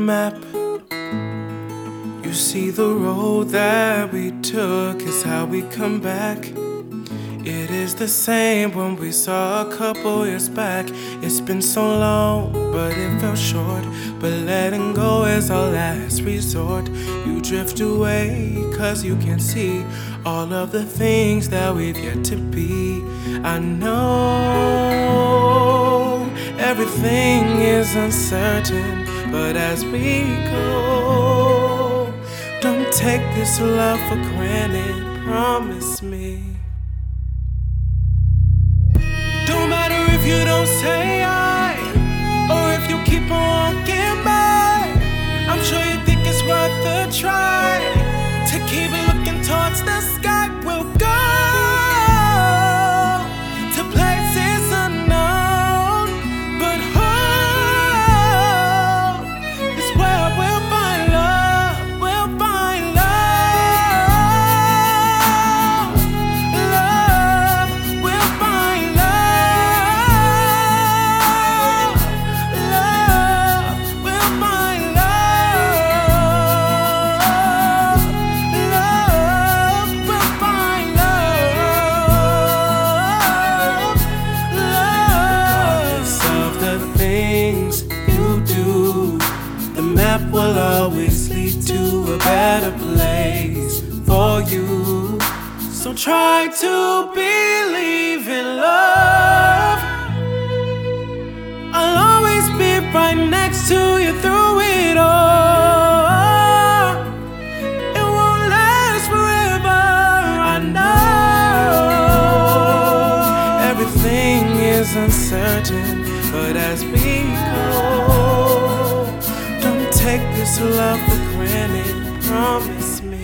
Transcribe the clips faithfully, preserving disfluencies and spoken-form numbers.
map. You see the road that we took is how we come back. It is the same when we saw a couple years back. It's been so long, but it felt short. But letting go is our last resort. You drift away, cause you can see all of the things that we've yet to be. I know everything is uncertain, but as we go, don't take this love for granted, promise me. Don't matter if you don't say I, or if you keep on walking by. I'm sure you think it's worth a try to keep looking towards the sky. We'll go to places unknown, but home is where we'll find love. We'll find love, love. We'll find love, love. We'll find love, love. We'll find love, love. Regardless of the things you do, the map will always lead to a better place for you. So try to believe in love. I'll always be right next to you through it all. It won't last forever, I know. Everything is uncertain, but as we go, don't take this love for granted, promise me.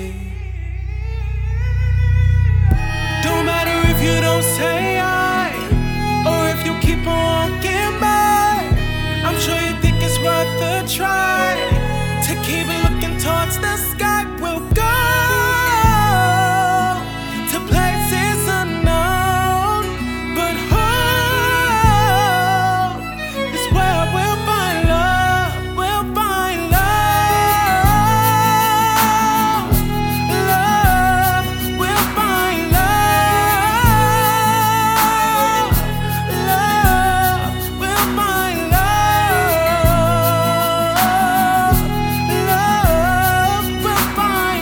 Don't matter if you don't say I, or if you keep on walking by. I'm sure you think it's worth a try to keep looking towards the sky. We'll go to places unknown, but home is where we'll find love. We'll find love, love. We'll find love, love. We'll find love, love. We'll find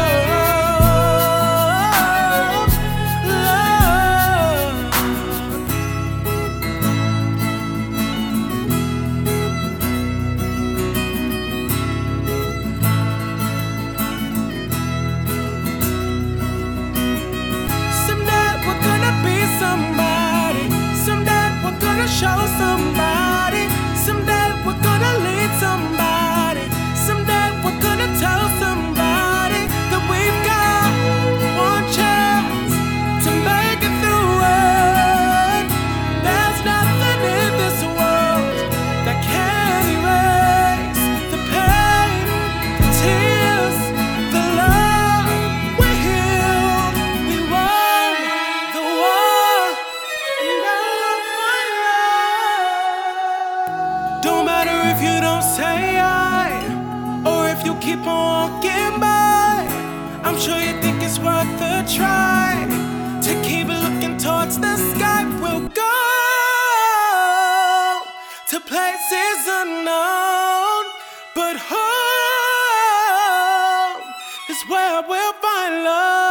Someday we're gonna be somebody. Someday we're gonna show somebody. Someday we're gonna lead somebody. Someday we're gonna tell somebody that we've got one chance to make it through it. There's nothing in this world that can erase the pain, the tears, the love. We healed, we won the war, and now my love. Don't matter if you don't say I, or if you keep on walking by. I'm sure you think it's worth a try to keep looking towards the sky. We'll go to places unknown, but home is where we'll find love.